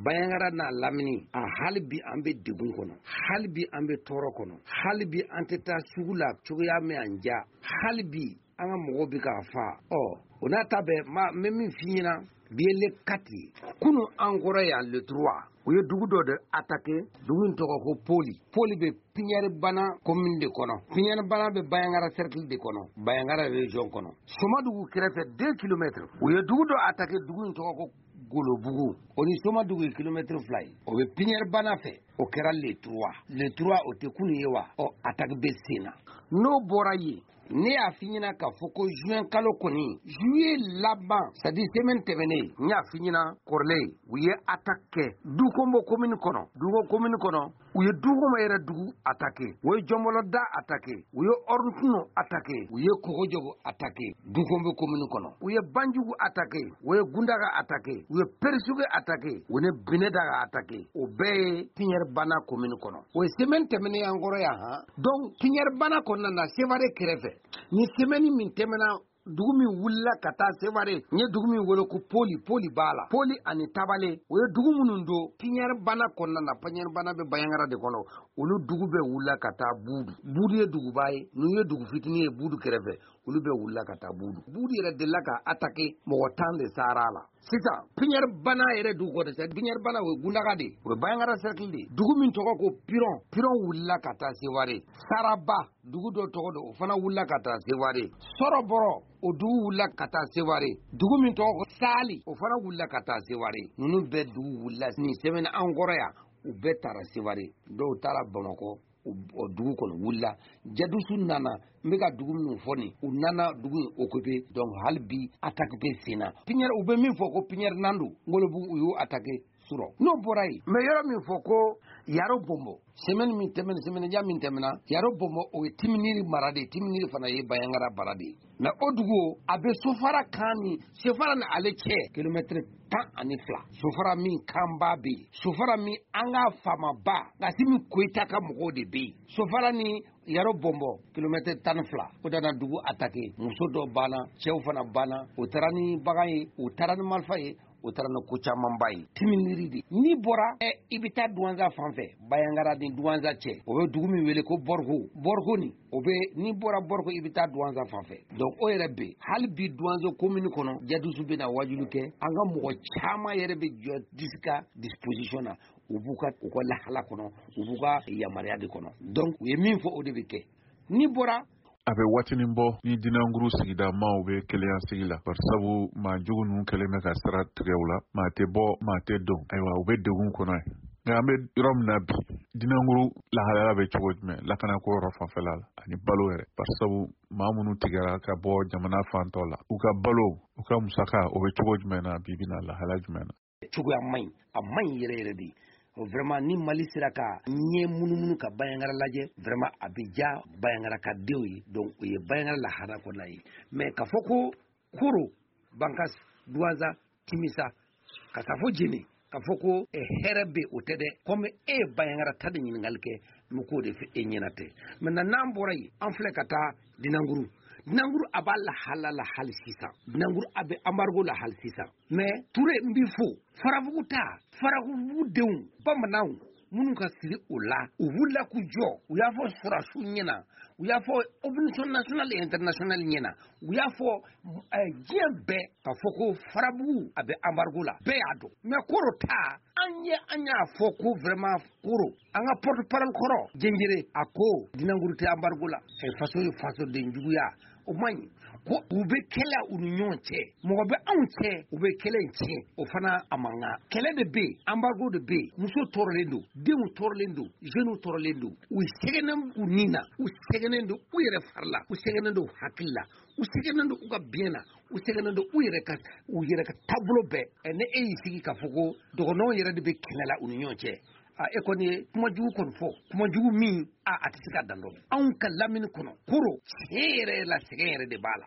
bayangara na lamini a halibi an bɛ degun kɔnɔ halibi an bɛ tɔɔrɔ kɔnɔ halibi an tɛ taa sugu la cogoya min an ja halibi an ka mɔgɔw bɛ k'a fa o n'a ta bɛɛ n bɛ min f'i ɲɛna biele 4 kunu an kɔrɔ yan le 3 u ye dugu dɔ de attaqué dugu in tɔgɔ ko poli bɛ Piɲɛri Bana commune de kɔnɔ Piɲɛri Bana bɛ Bayangara cercle de kɔnɔ Bayangara région kɔnɔ Somadugu kɛrɛfɛ 2 kilomètres u ye dugu dɔ attaqué dugu in tɔgɔ ko Golobugu o ni Somadugu ye kilomètre 2 ye o bɛ Piɲɛri Bana fɛ o kɛra le 3 o tɛ kunu ye wa attaque bɛ sen na n'o bɔra ye ne y'a f'i ɲɛna k'a fɔ ko juin kalo kɔni juillet laban c'est à dire semaine tɛmɛnen n y'a f'i ɲɛna kɔrɔlen u ye attaque kɛ Dukonbo commune kɔnɔ u ye Dugoma yɛrɛ dugu attaqué u ye Jɔnbɔlɔda attaqué u ye Ɔruntuno attaqué u ye Kogojogo attaqué Dukonbo commune kɔnɔ u ye Banjugu attaqué u ye Gundaga attaqué u ye Perisuge attaqué u ye Binedaga attaqué o bɛɛ ye Piɲɛri Bana commune kɔnɔ o ye semaine tɛmɛnen an kɔrɔ yan donc Piɲɛri Bana kɔnɔna na Sevare kɛrɛfɛ ni semaine min tɛmɛna dugu min wulila ka taa Sevare n ye dugu min wele ko poli b'a la poli ani Tabale o ye dugu minnu don Piɲɛri Bana kɔnɔna na Piɲɛri Bana bɛ Bayangara de kɔnɔ olu dugu bɛ wulila ka taa Buudu ye duguba ye n'u ye dugu fitinin ye Buudu kɛrɛfɛ olu bɛ wulila ka taa Buudu yɛrɛ delila ka attaqué mɔgɔ 10 de sara la sisan Piɲɛri Bana yɛrɛ dugu kɔnɔ c'est Piɲɛri Bana o ye Gundaga de o ye Bayangara cercle de dugu min tɔgɔ ko Piron wulila ka taa Sevare Saraba dugu dɔ tɔgɔ don o fana wulila ka taa Sevare Sɔrɔbɔrɔ o dugu wulila ka taa Sevare dugu min tɔgɔ ko Sali o fana wulila ka taa Sevare ninnu bɛɛ dugu wulila ni semaine an kɔrɔ yan u bɛɛ taara Sevare dɔw taara Bamakɔ o dugu kɔnɔ wulila Jadusu nana n bɛ ka dugu minnu fɔ nin u nana dugu in occupé donc hali bi attaque bɛ sen na Piɲɛri u bɛ min fɔ ko Piɲɛri Nandu Ngolobugu u y'u attaqué surɔ n'o bɔra yen mais yɔrɔ min fɔ ko Yaro Bombo semaine ja min tɛmɛna Yaro Bombo o ye Timiniri mara de Timiniri fana ye Bayangara bara de mais o dugu a bɛ Sofara kan ni Sofara ni ale cɛ kilomètre 12 Sofara min kanba bɛ yen Sofara min an ka faamaba Kasimi Koyita ka mɔgɔw de bɛ yen Sofara ni Yaro Bombo kilomètre 12 o dana dugu attaqué muso dɔ banna cɛw fana banna o taara ni bagan ye o taara ni marifa ye o taara ni ko camanba ye Timiniri de n'i bɔra i bɛ taa Duwanza fan fɛ Bayangara ni Duwanza cɛ o bɛ dugu min wele ko Borgo ni o bɛ n'i bɔra Borgo i bɛ taa Duwanza fan fɛ donc o yɛrɛ bɛ hali bi Duwanza commune kɔnɔ Jadusu bɛ na wajulu kɛ an ka mɔgɔ caman yɛrɛ bɛ jɔ disi ka disposition na u b'u ka lahala kɔnɔ u b'u ka yamaruya de kɔnɔ donc u ye min fɔ o de bɛ kɛ n'i bɔra a bɛ waatinin bɔ ni Dinanguru sigida maaw bɛ kelenya sigi la bari sabu maa jugu ninnu kɛlen bɛ ka sira tigɛ u la maa tɛ bɔ maa tɛ dɔn ayiwa u bɛ degun kɔnɔ ye nka an bɛ yɔrɔ min na bi Dinanguru lahalaya bɛ cogo jumɛn lakanako yɔrɔ fanfɛla la ani balo yɛrɛ bari sabu maa minnu tigɛra ka bɔ jamana fantɔ la u ka balo u ka musaka o bɛ cogo jumɛn na bi bɛna lahalaya jumɛn na cogoya man ɲi a man ɲi yɛrɛ de vraiment ni Mali sera ka ɲɛ munumunu ka Bayangara lajɛ vraiment a bɛ ja Bayangara ka denw ye donc o ye Bayangara lahara kɔnɔna ye mais ka fɔ ko Koro Bankas Duwanza Timisa ka taa fɔ Jeni ka fɔ ko hɛrɛ bɛ o tɛ dɛ comme e ye Bayangara ta de ɲininkali kɛ n bɛ k'o de fɔ e ɲɛna tɛ maintenant n'an bɔra yen an filɛ ka taa Dinanguru a b'a lahala la hali sisan Dinanguru a bɛ embargo la hali sisan mais Ture n b'i fo Farabugu denw bamananw minnu ka siri o la u wulila k'u jɔ u y'a fɔ surasiw ɲɛna u y'a fɔ organisation nationale et internationale ɲɛna u y'a fɔ diɲɛ bɛɛ ka fɔ ko Farabugu a bɛ embargo la bɛɛ y'a dɔn mais Koro ta an y'a fɔ ko vraiment Koro an ka porte parole kɔrɔ Jɛnjere a ko Dinanguru tɛ embargo la faso ye fasoden juguya o man ɲi ko u bɛ kɛlɛ u ni ɲɔgɔn cɛ mɔgɔ bɛ anw cɛ u bɛ kɛlɛ in tiɲɛ o fana a man kan kɛlɛ de bɛ yen embargo de bɛ yen muso tɔɔrɔlen don denw tɔɔrɔlen don jeunes tɔɔrɔlen don u sɛgɛnnen u ni na u sɛgɛnnen don u yɛrɛ fari la u sɛgɛnnen don hakili la u sɛgɛnnen don u ka biɲɛ na u sɛgɛnnen don u yɛrɛ ka taabolo bɛɛ ne e y'i sigi k'a fɔ ko dɔgɔnɔnw yɛrɛ de bɛ kɛlɛ la u ni ɲɔgɔn cɛ e kɔni ye kumajugu kɔni fɔ kumajugu min a tɛ se ka dan dɔn anw ka lamini kɔnɔ Koro tiɲɛ yɛrɛ la sɛgɛn yɛrɛ de b'a la